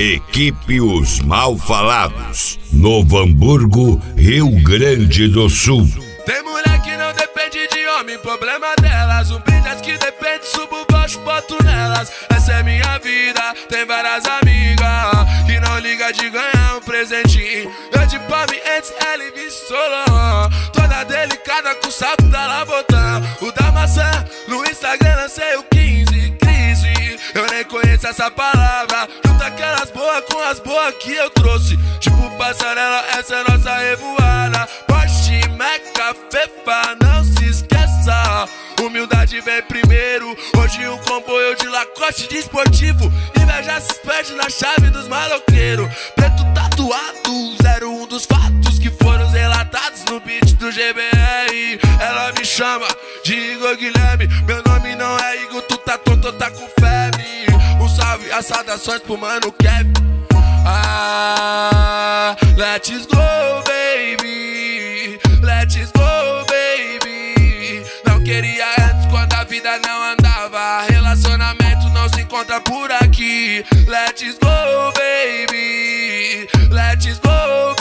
Equipe Os Malfalados, Novo Hamburgo, Rio Grande do Sul. Tem mulher que não depende de homem, problema delas. Brilhas que depende, subo baixo, boto nelas. Essa é minha vida, tem várias amigas que não liga de ganhar um presentinho. Eu de palme antes, ela e Solon, toda delicada com o saco da Labotã. O da maçã, no Instagram lancei o 15, crise. Eu nem conheço essa palavra. Junta aquelas boas com as boas que eu trouxe. Tipo passarela, essa é nossa revoada. Porsche, Meca, Fefa, não se esqueça. Humildade vem primeiro. Hoje um comboio de Lacoste de esportivo. Inveja se perde na chave dos maloqueiros. Preto tatuado, 01 dos fatos que foram relatados no beat do GBR. Ela me chama de Igor Guilherme. Meu nome não é Igor, tu tá tonto, tá com febre. Um salve, as saudações pro mano Kevin. Ah, let's go, baby. Let's go, baby. Não queria antes quando a vida não andava. Relacionamento não se encontra por aqui. Let's go, baby. Let's go,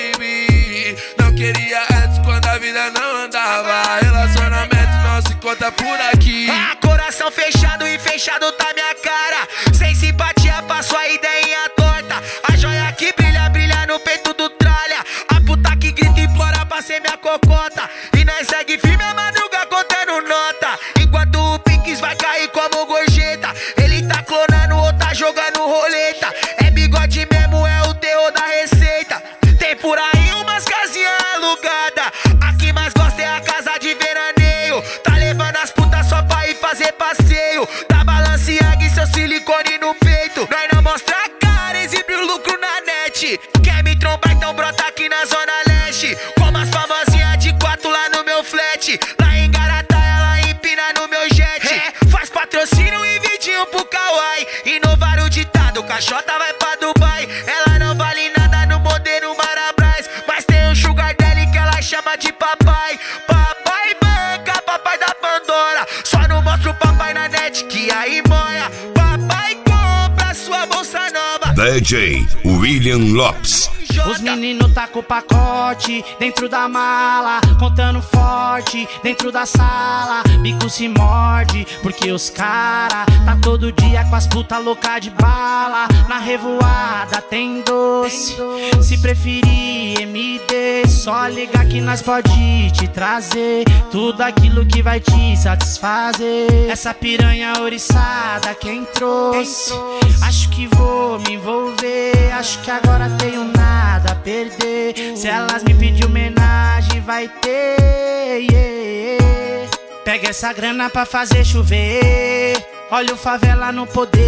baby. Não queria antes quando a vida não andava. Relacionamento não se encontra por aqui. Coração fechado e fechado tá minha cara. Sem simpatia, passo a ideinha torta. A joia que brilha, brilha no peito do tralha. A puta que grita e implora pra ser minha cocota. E nós segue firme a madruga contando nota. Enquanto o Pinks vai cair como gorjeta. Ele tá clonando ou tá jogando roleta. É bigode mesmo, é o terror da receita. Tem por aí umas casinhas alugadas. A que mais gosta é a casa de veraneio. Tá levando as putas só pra ir fazer passeio. Da Balenciaga e seu silicone no peito. Nós não mostra a cara, exibe o lucro na net. Quer me trombar, então brota aqui na zona leste. Como as famosinhas de 4 lá no meu flat. Lá em Garatá ela empina no meu jet. Faz patrocínio e vidinho pro Kawaii. Inovar o ditado, caixota vai pra Dubai. Ela não vale nada no modelo Marabras. Mas tem um sugar daddy que ela chama de papai. Papai banca, papai da Pandora. Só não mostra o papai na net que aí moia. Papai compra sua bolsa nova. DJ William Lopes. Os meninos tá com o pacote dentro da mala, contando forte dentro da sala. Bico se morde, porque os cara tá todo dia com as puta louca de bala. Na revoada tem doce, se preferir MD, só ligar que nós pode te trazer tudo aquilo que vai te satisfazer. Essa piranha oriçada quem trouxe, acho que vou me envolver. Acho que agora tenho nada a perder. Se elas me pedir homenagem vai ter, yeah. Pega essa grana pra fazer chover. Olha o favela no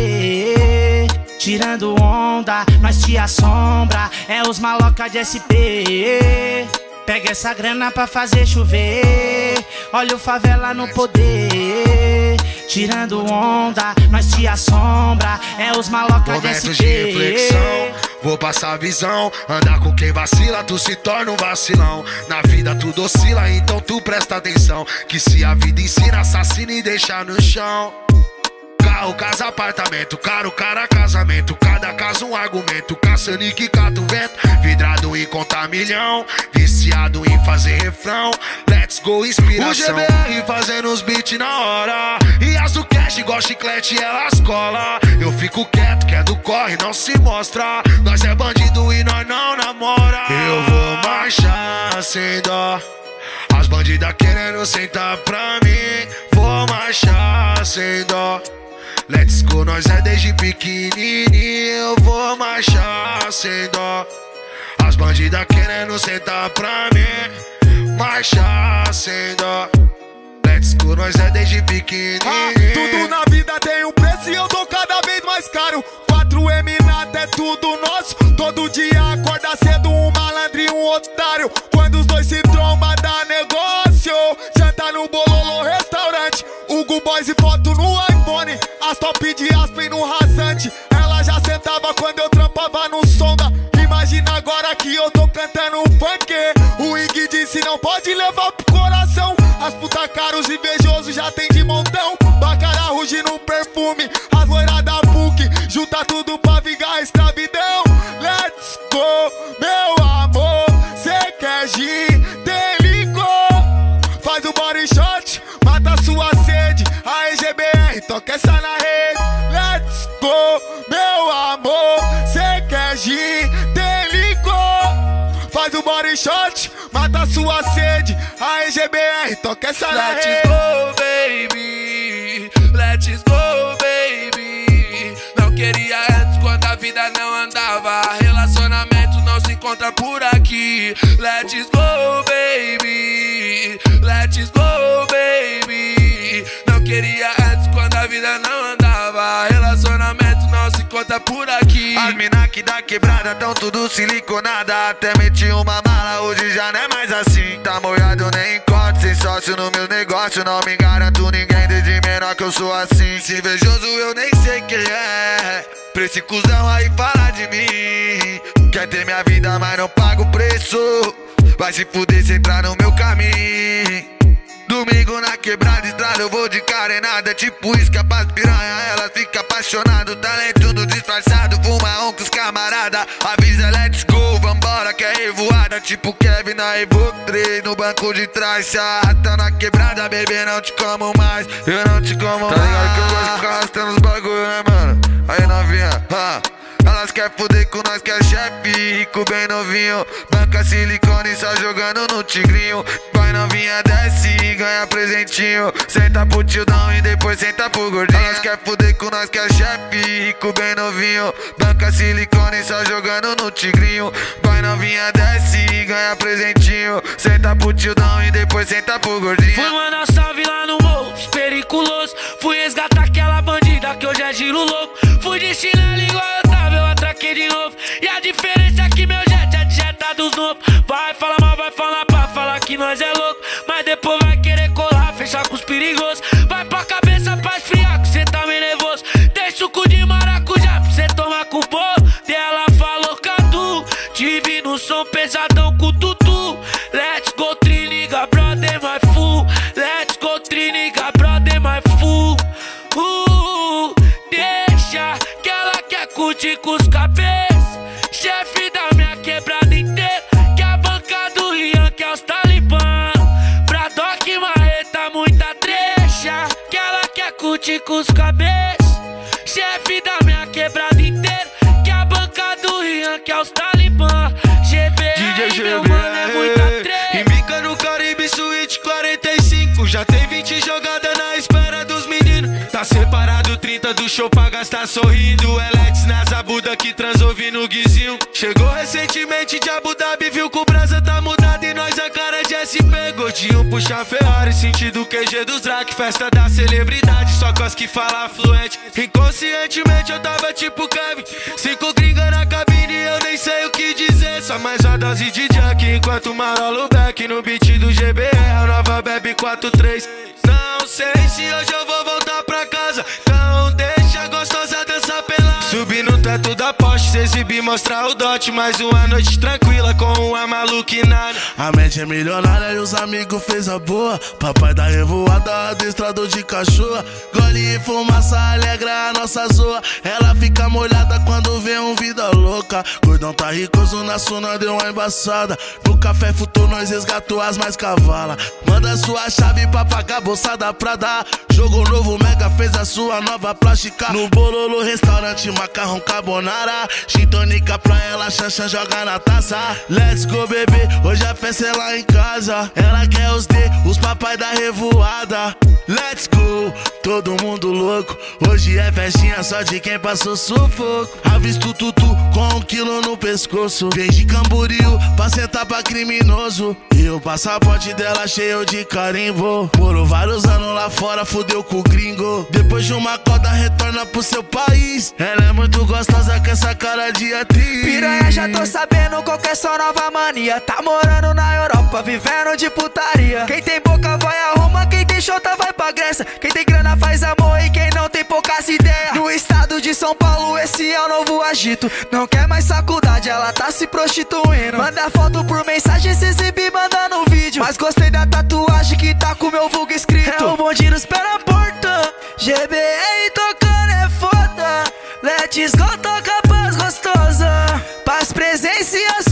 poder. Tirando onda, nós te assombra. É os maloca de SP. Pega essa grana pra fazer chover. Olha o favela no poder. Tirando onda, nós te assombra. É os maloca de SP. Momentos de reflexão, vou passar a visão. Andar com quem vacila, tu se torna um vacilão. Na vida tudo oscila, então tu presta atenção. Que se a vida ensina, assassina e deixa no chão. Carro, casa, apartamento, caro, cara, casamento. Cada caso um argumento, caçando que cata o vento. Vidrado em contar milhão, viciado em fazer refrão. Let's go, inspiração. O GBR fazendo os beats na hora. E as do cash igual chiclete, elas cola. Eu fico quieto, que é do corre, não se mostra. Nós é bandido e nós não namora. Eu vou marchar sem dó. As bandidas querendo sentar pra mim. Vou marchar sem dó. Let's go, nós é desde pequenininho. Eu vou marchar sem dó. As bandidas querendo sentar pra mim. Marchar sem dó. Let's go, nós é desde pequenininho. Tudo na vida tem um preço e eu tô cada vez mais caro. 4M nada é tudo nosso. Todo dia acorda cedo um malandro e um otário. Quando os dois se trombam dá negócio. Janta no Bololô restaurante. Hugo Boys e foto no iPhone. As top de Aspen no rasante. Ela já sentava quando eu trampava no Sonda. Imagina agora que eu tô cantando um funk. O Ig disse não pode levar pro coração. As puta caros invejosos já tem de montão. Bacara ruge no perfume. As loiras da PUC junta tudo pra vingar a escravidão. meu amor, cê quer gin, tem licor. Faz o body shot, mata sua sede. A EGBR, toca essa na rede. Let's go, meu amor, cê quer gin, tem licor. Faz o body shot, mata sua sede. A EGBR, toca essa na rede. Let's go, baby. Let's go, baby. Não queria antes quando a vida não andava. Relacionamento não se encontra por aqui. Let's go, baby. Let's go, baby. Não queria antes quando a vida não andava. Relacionamento não se encontra por aqui. As mina que da quebrada tão tudo siliconada. Até meti uma mala, hoje já não é mais assim. Tá molhado, nem encontro, sem sócio no meu negócio. Não me garanto ninguém, desde menor que eu sou assim. Se invejoso eu nem sei quem é. Pra esse cuzão aí falar de mim. Quer ter minha vida, mas não paga o preço. Vai se fuder se entrar no meu caminho. Domingo na quebrada, estrada, eu vou de carenada. Tipo isca pras piranha, ela fica apaixonada. Talento no disfarçado, fuma com os camarada. Avisa, let's go, vambora que é revoada. Tipo Kevin na Evoque 3, no banco de trás. Se arrasta na quebrada, bebê, não te como mais. Eu não te como mais. Tá ligado que eu gosto de ficar arrastando os bagulho, né, mano? Aí novinha, elas quer fuder com nós que é chefe, rico bem novinho. Banca silicone só jogando no tigrinho. Vai novinha, desce e ganha presentinho. Senta pro tildão e depois senta pro gordinho. Elas quer fuder com nós que é chefe, rico bem novinho. Banca silicone só jogando no tigrinho. Vai novinha, desce e ganha presentinho. Senta pro tildão e depois senta pro gordinho. Fui mandar salve lá no morro, periculoso. Fui resgatar aquela bandida que hoje é giro louco. Fui de chinelo igual eu tava, eu atraquei de novo. E a diferença é que meu jet é de jeta dos novos. Vai falar mal, vai falar pra falar que nós é louco. Mas depois vai querer colar, fechar com os perigosos. Vai pra cabeça pra esfriar, que cê tá meio nervoso. Tem suco de maracujá pra cê tomar com o bolo. Ela falou Cadu, tive no som pesadão com o tutu. Let's go, triniga, brother, my fool. Let's go, triniga, brother, my fool. Deixa que ela quer curtir com os cabeças. Chefe da minha quebrada inteira. Que a banca do Rian, que é os talibã. Bradock, marreta, muita trecha. Que ela quer curtir com os cabeças. Chefe da minha quebrada inteira. Que a banca do Rian, que é os talibã. GBR, meu mano, é muita trecha. Embica no Caribe Suite 45. Já tem 20 jogadas na espera dos meninos. Tá separado 30 do show pra gastar sorrindo. Elex na Zabuda que transou no guizinho. Chegou recentemente de Abu Dhabi, viu que o brasa tá mudado e nós a cara de SP. Gordinho puxa Ferrari, sentido QG dos Drac. Festa da celebridade, só com as que fala fluente. Inconscientemente eu tava tipo Kevin. 5 gringa na cabine, eu nem sei o que dizer. Só mais uma dose de junk enquanto marola o back no beat do GBR, a nova Bebe 43. Não sei se hoje eu vou voltar pra casa, então deixa a gostosa dançar pelada. Subir no teto da Porsche, se exibir, mostrar o dote. Mais uma noite tranquila com uma maluquinada. A mente é milionária e os amigos fez a boa. Papai da revoada, adestrador de cachorro. Gole e fumaça alegra a nossa zoa. Ela fica molhada quando vê um vida louca. Gordão tá ricoso na suna, deu uma embaçada. No café futuro nós resgatou as mais cavalas. Manda sua chave pra pagar bolsa da Prada. Jogo novo, Mega fez a sua nova plástica. No Bololo restaurante, macarrão carbonara. Gin tônica pra ela, Xanxan joga na taça. Let's go, bebê, hoje a festa é lá em casa. Ela quer os D, os papai da revoada. Let's go, todo mundo louco. Hoje é festinha só de quem passou sufoco. Avisto tutu com 1 quilo no pescoço. Vem de Camboriú pra sentar pra criminoso. E o passaporte dela cheio de carimbo. Morou vários anos lá fora, fudeu com o gringo. Depois de uma coda retorna pro seu país. Ela é muito gostosa com essa cara de atriz. Piranha, já tô sabendo qual que é sua nova mania. Tá morando na Europa, vivendo de putaria. Quem tem boca vai a Roma, quem tem chota vai pra Grécia. Quem tem grana faz amor e quem não tem poucas ideias. No estado de São Paulo esse é o novo agito. Não quer mais faculdade, ela tá se prostituindo. Manda foto por mensagem, se exibir, manda no vídeo. Mas gostei da tatuagem que tá com meu vulgo escrito. É o bonde nos pé na porta. GBR tocando é foda. Let's go, toca paz gostosa. Paz, presença e as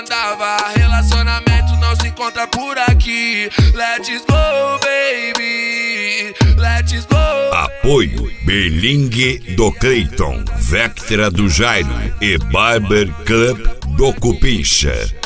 andava. Relacionamento não se encontra por aqui. Let's go, baby. Let's go. Apoio Berlingue do Clayton, Vectra do Jairo e Barber Club do Cupincha.